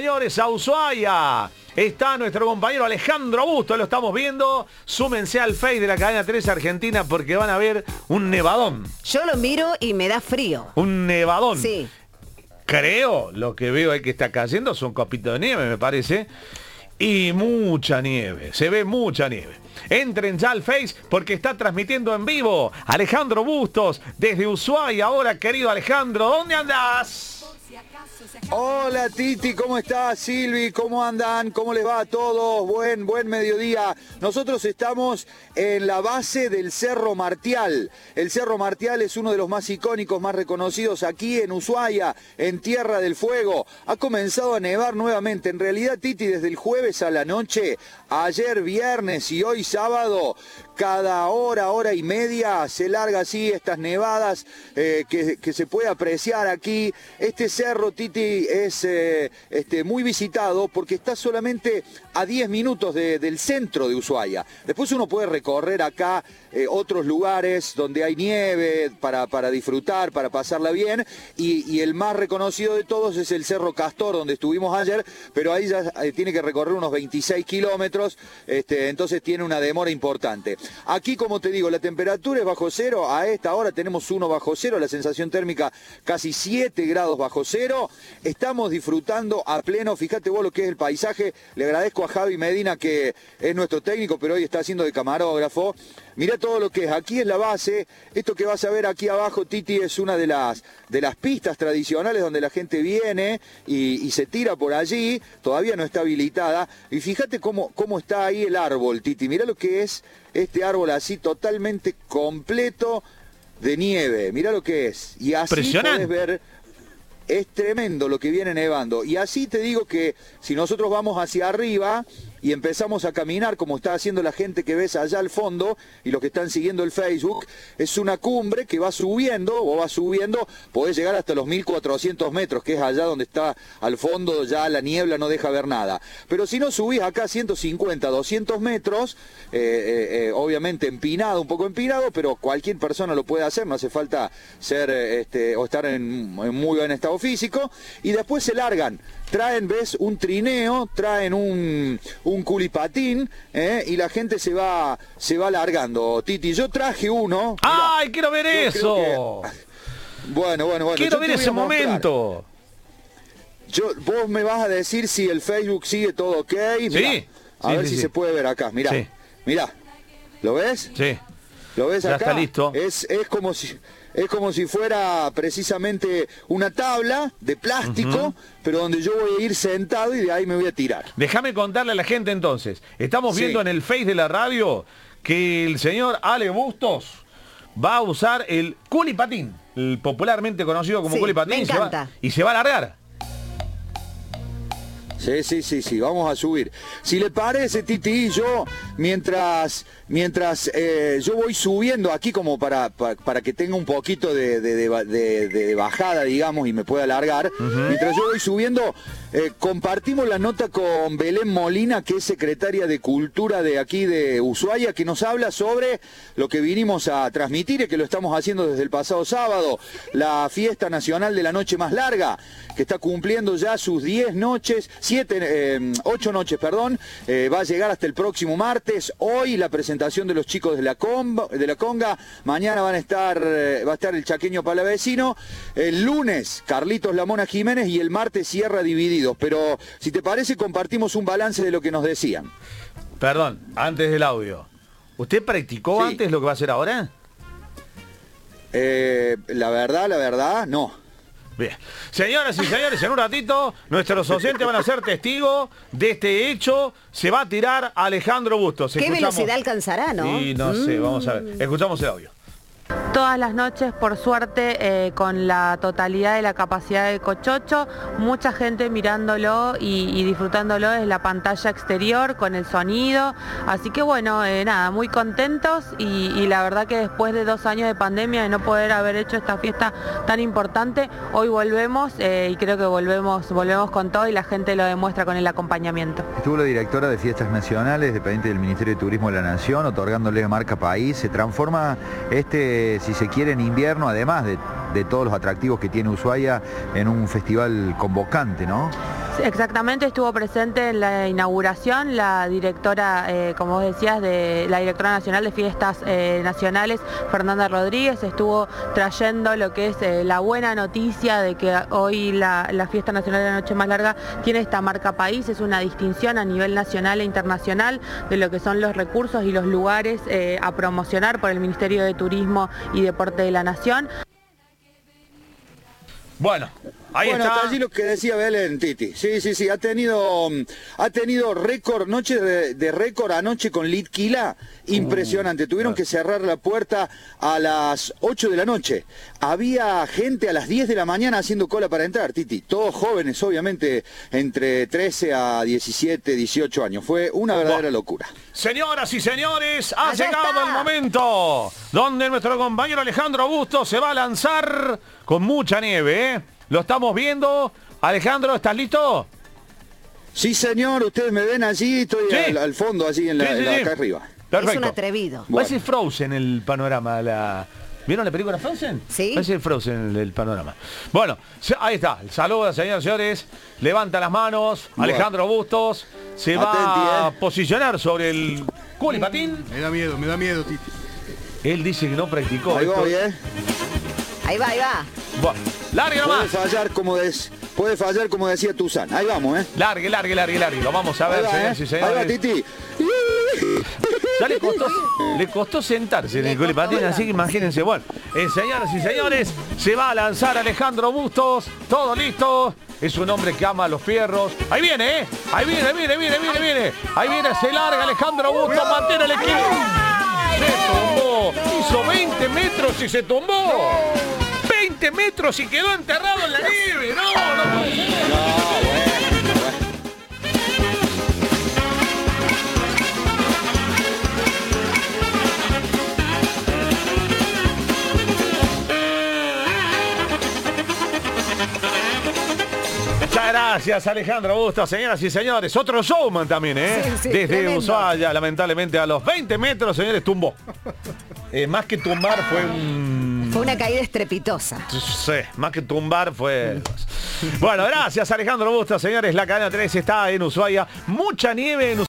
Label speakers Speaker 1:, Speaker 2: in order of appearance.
Speaker 1: señores, a Ushuaia. Está nuestro compañero Alejandro Bustos, lo estamos viendo. Súmense al Face de la cadena 3 Argentina porque van a ver un nevadón.
Speaker 2: Yo lo miro y me da frío.
Speaker 1: Un nevadón.
Speaker 2: Sí.
Speaker 1: Creo, lo que veo ahí que está cayendo son copitos de nieve, me parece. Y mucha nieve, se ve mucha nieve. Entren ya al Face porque está transmitiendo en vivo Alejandro Bustos desde Ushuaia. Ahora, querido Alejandro, ¿dónde andás?
Speaker 3: Hola Titi, ¿cómo estás? Silvi, ¿cómo andan? ¿Cómo les va a todos? Buen mediodía. Nosotros estamos en la base del Cerro Martial. El Cerro Martial es uno de los más icónicos, más reconocidos aquí en Ushuaia, en Tierra del Fuego. Ha comenzado a nevar nuevamente. En realidad, Titi, desde el jueves a la noche, ayer viernes y hoy sábado, cada hora y media se larga así estas nevadas que se puede apreciar aquí. Este cerro, Titi, es muy visitado porque está solamente a 10 minutos del centro de Ushuaia. Después uno puede recorrer acá otros lugares donde hay nieve para disfrutar, para pasarla bien. Y el más reconocido de todos es el Cerro Castor, donde estuvimos ayer, pero ahí ya tiene que recorrer unos 26 kilómetros, entonces tiene una demora importante. Aquí, como te digo, la temperatura es bajo cero. A esta hora tenemos 1 bajo cero, la sensación térmica casi 7 grados bajo cero. Estamos disfrutando a pleno. Fíjate vos lo que es el paisaje. Le agradezco a Javi Medina, que es nuestro técnico, pero hoy está haciendo de camarógrafo. Mirá todo lo que es. Aquí es la base. Esto que vas a ver aquí abajo, Titi, es una de las pistas tradicionales donde la gente viene y se tira por allí. Todavía no está habilitada. Y fíjate cómo está ahí el árbol, Titi. Mirá lo que es este árbol así totalmente completo de nieve. Mirá lo que es. Y así podés ver. Es tremendo lo que viene nevando. Y así te digo que si nosotros vamos hacia arriba y empezamos a caminar como está haciendo la gente que ves allá al fondo y los que están siguiendo el Facebook, es una cumbre que va subiendo, podés llegar hasta los 1400 metros, que es allá donde está al fondo, ya la niebla no deja ver nada. Pero si no subís acá 150, 200 metros, obviamente empinado, un poco empinado, pero cualquier persona lo puede hacer, no hace falta ser o estar en muy buen estado físico, y después se largan. Traen, ves, un trineo, traen un culipatín, y la gente se va largando. Titi, yo traje uno. Mirá,
Speaker 1: ¡ay, quiero ver eso!
Speaker 3: Bueno.
Speaker 1: Quiero ver ese momento.
Speaker 3: Vos me vas a decir si el Facebook sigue todo ok. Mirá,
Speaker 1: sí.
Speaker 3: A ver si se puede ver acá. Mirá,
Speaker 1: sí.
Speaker 3: Mirá. ¿Lo ves?
Speaker 1: Sí.
Speaker 3: ¿Lo ves
Speaker 1: ya
Speaker 3: acá?
Speaker 1: Está listo.
Speaker 3: Es como si fuera precisamente una tabla de plástico, pero donde yo voy a ir sentado y de ahí me voy a tirar.
Speaker 1: Déjame contarle a la gente entonces. Estamos viendo en el Face de la radio que el señor Ale Bustos va a usar el culipatín, el popularmente conocido como culipatín,
Speaker 2: me encanta.
Speaker 1: y se va a largar.
Speaker 3: Sí, vamos a subir. Si le parece, Titi, yo mientras yo voy subiendo aquí como para que tenga un poquito de bajada, digamos, y me pueda largar, mientras yo voy subiendo, compartimos la nota con Belén Molina, que es secretaria de Cultura de aquí de Ushuaia, que nos habla sobre lo que vinimos a transmitir y que lo estamos haciendo desde el pasado sábado, la fiesta nacional de la noche más larga, que está cumpliendo ya sus 10 noches, 8 noches, perdón, va a llegar hasta el próximo martes. Hoy la presentación de los chicos de la Conga, mañana va a estar el chaqueño palavecino, el lunes Carlitos La Mona Jiménez y el martes cierra Divididos. Pero si te parece, compartimos un balance de lo que nos decían.
Speaker 1: Perdón, antes del audio. ¿Usted practicó antes lo que va a hacer ahora?
Speaker 3: La verdad, no.
Speaker 1: Bien. Señoras y señores, en un ratito nuestros oyentes van a ser testigos de este hecho. Se va a tirar Alejandro Bustos.
Speaker 2: ¿Qué velocidad alcanzará, no?
Speaker 1: Y no sé, vamos a ver. Escuchamos el audio.
Speaker 4: Todas las noches, por suerte, con la totalidad de la capacidad de Cochocho, mucha gente mirándolo y disfrutándolo desde la pantalla exterior con el sonido. Así que bueno, nada, muy contentos y la verdad que después de 2 años de pandemia de no poder haber hecho esta fiesta tan importante, hoy volvemos y creo que volvemos con todo y la gente lo demuestra con el acompañamiento.
Speaker 5: Estuvo la directora de Fiestas Nacionales, dependiente del Ministerio de Turismo de la Nación, otorgándole marca país. Se transforma si se quiere, en invierno, además de todos los atractivos que tiene Ushuaia, en un festival convocante, ¿no?
Speaker 4: Exactamente, estuvo presente en la inauguración la directora, como vos decías, de la directora nacional de fiestas nacionales, Fernanda Rodríguez, estuvo trayendo lo que es la buena noticia de que hoy la fiesta nacional de la noche más larga tiene esta marca país. Es una distinción a nivel nacional e internacional de lo que son los recursos y los lugares a promocionar por el Ministerio de Turismo y Deporte de la Nación.
Speaker 1: Bueno, ahí
Speaker 3: bueno,
Speaker 1: está.
Speaker 3: hasta allí lo que decía Belén, Titi. Sí, ha tenido récord, noche de récord anoche con Litquila, impresionante. Tuvieron que cerrar la puerta a las 8 de la noche. Había gente a las 10 de la mañana haciendo cola para entrar, Titi. Todos jóvenes, obviamente, entre 13 a 17, 18 años. Fue una verdadera locura.
Speaker 1: Señoras y señores, ha
Speaker 2: Allá
Speaker 1: llegado
Speaker 2: está.
Speaker 1: el momento donde nuestro compañero Alejandro Bustos se va a lanzar con mucha nieve, ¿eh? Lo estamos viendo. Alejandro, ¿estás listo?
Speaker 3: Sí, señor, ustedes me ven allí, estoy
Speaker 1: Sí.
Speaker 3: al fondo, así
Speaker 1: Sí.
Speaker 3: acá arriba.
Speaker 1: Perfecto.
Speaker 2: Es un atrevido.
Speaker 1: Parece Frozen el panorama. ¿Vieron la película Frozen?
Speaker 2: Sí.
Speaker 1: Parece Frozen el panorama. Bueno, ahí está. El saludo, señores y señores. Levanta las manos.
Speaker 3: Bueno.
Speaker 1: Alejandro Bustos se va a posicionar sobre el culipatín.
Speaker 6: Me da miedo, Titi.
Speaker 1: Él dice que no practicó.
Speaker 3: Ahí
Speaker 1: esto.
Speaker 3: voy,
Speaker 2: Ahí va, ahí va.
Speaker 1: Bueno, largue
Speaker 3: Puede
Speaker 1: nomás.
Speaker 3: fallar como decía Tuzán. Ahí vamos,
Speaker 1: Largue. Lo vamos a ver,
Speaker 3: Ahí va,
Speaker 1: señores y
Speaker 3: Ahí va,
Speaker 1: señores.
Speaker 3: Titi.
Speaker 1: Ya le costó sentarse en el culipatín, así que imagínense. Bueno, señoras y señores, se va a lanzar Alejandro Bustos. Todo listo. Es un hombre que ama los fierros. Ahí viene, ¿eh? Ahí viene. Ahí viene, se larga Alejandro Bustos, mantiene el equilibrio. Se tumbó. Hizo 20 metros y se tumbó. 20 metros y quedó enterrado en la nieve. No. Muchas gracias, Alejandro Bustos, señoras y señores. Otro showman también, ¿eh?
Speaker 2: Sí,
Speaker 1: Desde
Speaker 2: tremendo.
Speaker 1: Ushuaia, lamentablemente, a los 20 metros, señores, tumbó. Más que tumbar fue un...
Speaker 2: Fue una caída estrepitosa.
Speaker 1: Sí, más que tumbar fue... Bueno, gracias, Alejandro Bustos, señores. La cadena 3 está en Ushuaia. Mucha nieve en Ushuaia.